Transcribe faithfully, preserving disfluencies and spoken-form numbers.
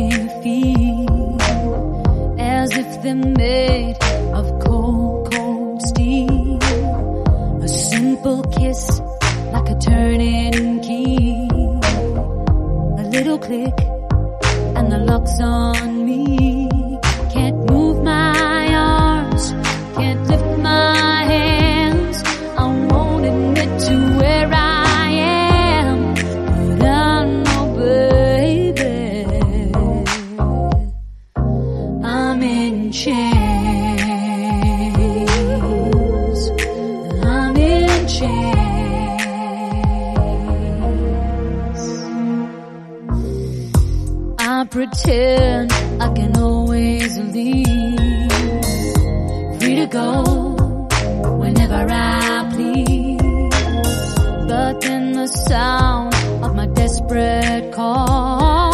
me feel as if they're made of cold, cold steel. A simple kiss like a turning key. A little click and the lock's on me. Can't move my arms, can't lift my hands. I won't admit to where I am, but I know, baby, I'm in chains. I'm in chains. I pretend I can always leave, free to go whenever I please. But then the sound of my desperate call